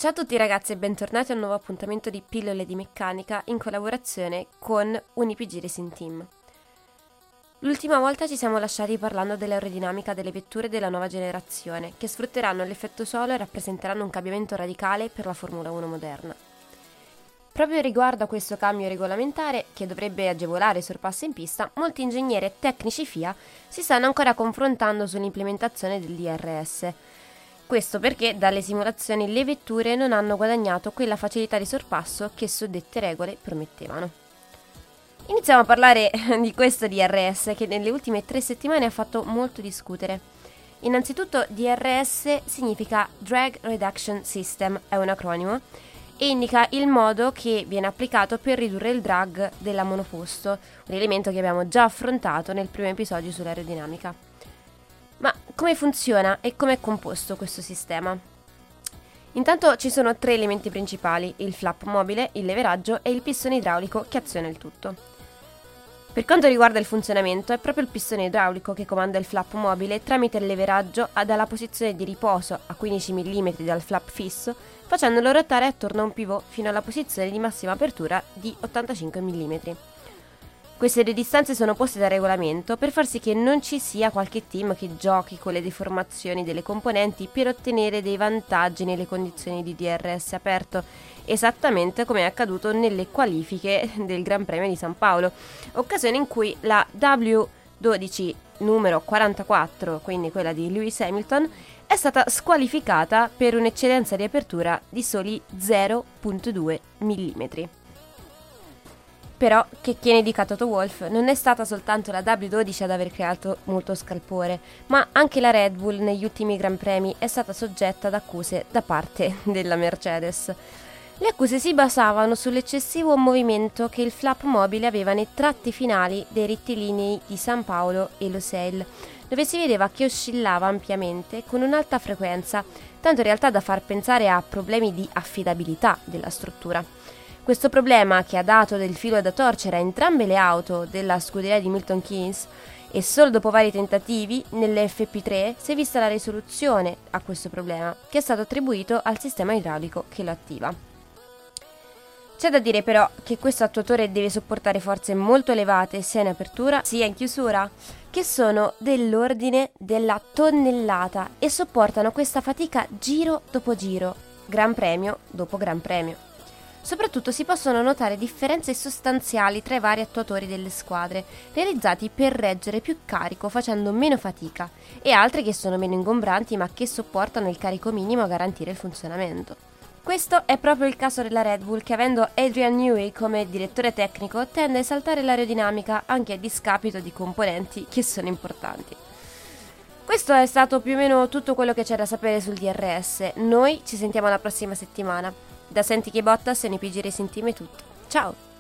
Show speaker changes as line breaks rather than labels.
Ciao a tutti ragazzi e bentornati a un nuovo appuntamento di Pillole di Meccanica in collaborazione con UniPG Racing Team. L'ultima volta ci siamo lasciati parlando dell'aerodinamica delle vetture della nuova generazione, che sfrutteranno l'effetto solo e rappresenteranno un cambiamento radicale per la Formula 1 moderna. Proprio riguardo a questo cambio regolamentare, che dovrebbe agevolare i sorpassi in pista, molti ingegneri e tecnici FIA si stanno ancora confrontando sull'implementazione del DRS. Questo perché dalle simulazioni le vetture non hanno guadagnato quella facilità di sorpasso che suddette regole promettevano. Iniziamo a parlare di questo DRS che nelle ultime 3 settimane ha fatto molto discutere. Innanzitutto DRS significa Drag Reduction System, è un acronimo, e indica il modo che viene applicato per ridurre il drag della monoposto, un elemento che abbiamo già affrontato nel primo episodio sull'aerodinamica. Ma come funziona e come è composto questo sistema? Intanto ci sono 3 elementi principali, il flap mobile, il leveraggio e il pistone idraulico che aziona il tutto. Per quanto riguarda il funzionamento, è proprio il pistone idraulico che comanda il flap mobile tramite il leveraggio dalla posizione di riposo a 15 mm dal flap fisso, facendolo ruotare attorno a un pivot fino alla posizione di massima apertura di 85 mm. Queste 2 distanze sono poste da regolamento per far sì che non ci sia qualche team che giochi con le deformazioni delle componenti per ottenere dei vantaggi nelle condizioni di DRS aperto, esattamente come è accaduto nelle qualifiche del Gran Premio di San Paolo, occasione in cui la W12 numero 44, quindi quella di Lewis Hamilton, è stata squalificata per un'eccedenza di apertura di soli 0,2 mm. Però, che tiene di Toto Wolff, non è stata soltanto la W12 ad aver creato molto scalpore, ma anche la Red Bull negli ultimi Gran Premi è stata soggetta ad accuse da parte della Mercedes. Le accuse si basavano sull'eccessivo movimento che il flap mobile aveva nei tratti finali dei rettilinei di San Paolo e Losail, dove si vedeva che oscillava ampiamente con un'alta frequenza, tanto in realtà da far pensare a problemi di affidabilità della struttura. Questo problema, che ha dato del filo da torcere a entrambe le auto della scuderia di Milton Keynes, e solo dopo vari tentativi, nell'FP3 si è vista la risoluzione a questo problema, che è stato attribuito al sistema idraulico che lo attiva. C'è da dire però che questo attuatore deve sopportare forze molto elevate sia in apertura sia in chiusura, che sono dell'ordine della tonnellata e sopportano questa fatica giro dopo giro, gran premio dopo gran premio. Soprattutto si possono notare differenze sostanziali tra i vari attuatori delle squadre, realizzati per reggere più carico facendo meno fatica, e altri che sono meno ingombranti ma che sopportano il carico minimo a garantire il funzionamento. Questo è proprio il caso della Red Bull, che avendo Adrian Newey come direttore tecnico tende a esaltare l'aerodinamica anche a discapito di componenti che sono importanti. Questo è stato più o meno tutto quello che c'è da sapere sul DRS. Noi ci sentiamo la prossima settimana. Da Senti che Bottas e UniPG Racing Team è tutto. Ciao!